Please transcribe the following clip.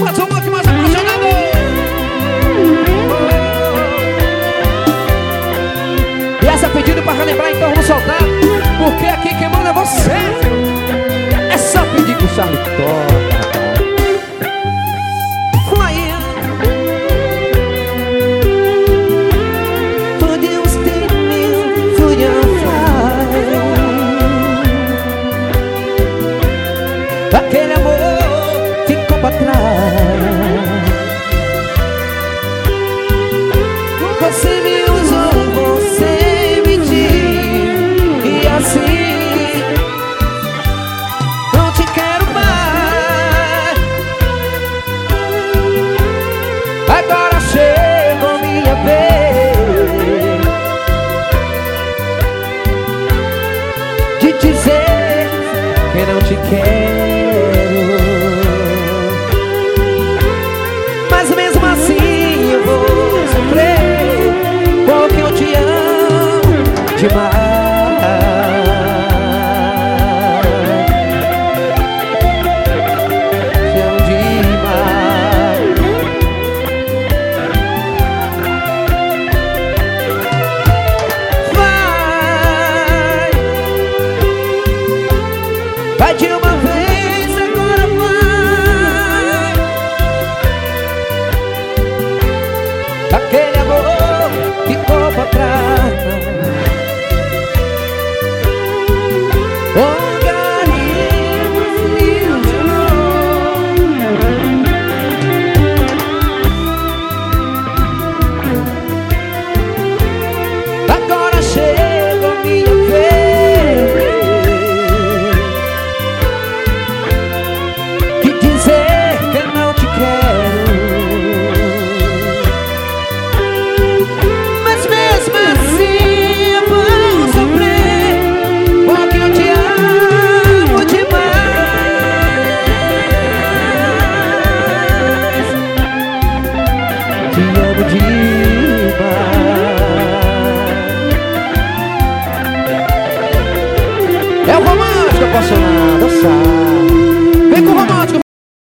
Mas o que mais apaixonado. E essa pedido pra relembrar então vamos soltar. Porque aqui quem manda é você, filho. É só pedir que o Charlie toca. Aquele amor ficou pra trás. Você me usou, você me mentiu. E assim não te quero mais. Agora chegou minha vez de dizer que não te quero. Mas mesmo assim eu vou sofrer, porque eu te amo demais. Te amo demais. Vai de uma vez, agora vai. Aquele amor ficou pra trás. Oh, God, you know. Agora chega a minha vez de dizer que não te quero. Mas mesmo assim eu vou sofrer, porque eu te amo demais. Te amo.